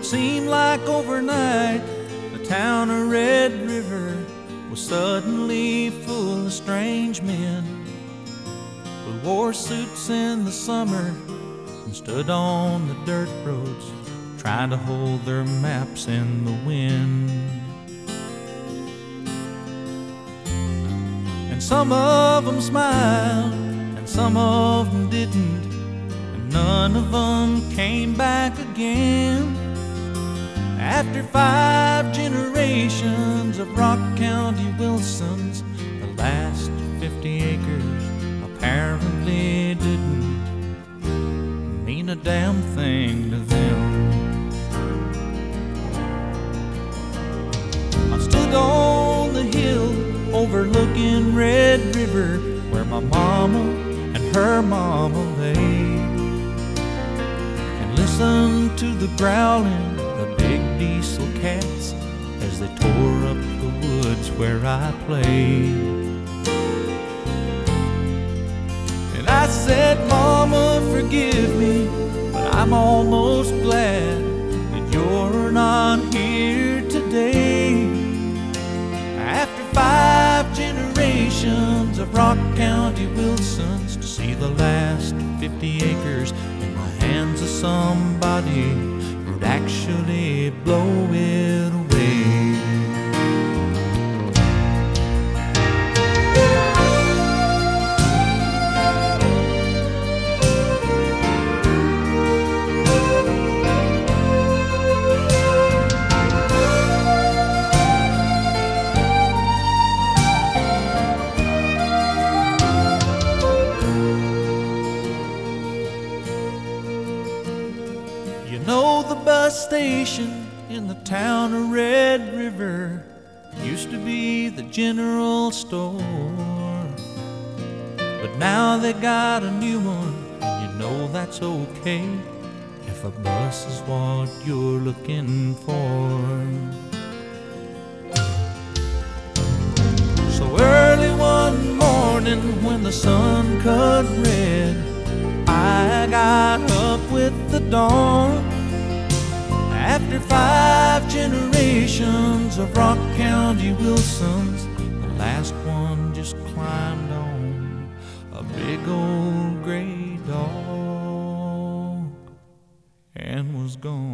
Seemed like overnight the town of Red River was suddenly full of strange men who wore suits in the summer and stood on the dirt roads trying to hold their maps in the wind. And some of them smiled and some of them didn't, and none of them came back again. After 5 generations of Rock County Wilsons, the last 50 acres apparently didn't mean a damn thing to them. I stood on the hill overlooking Red River, where my mama and her mama lay, and listened to the growling of big diesel cats as they tore up the woods where I played. And I said, Mama, forgive me, but I'm almost glad that you're not here today. After 5 generations of Rock County Wilsons, to see the last 50 acres in the hands of somebody who'd actually blow it away. You know, the bus station in the town of Red River used to be the general store, but now they got a new one, and you know that's okay if a bus is what you're looking for. So early one morning when the sun cut red, I got up with the dawn. After 5 generations of Rock County Wilsons, the last one just climbed on a big old gray dog and was gone.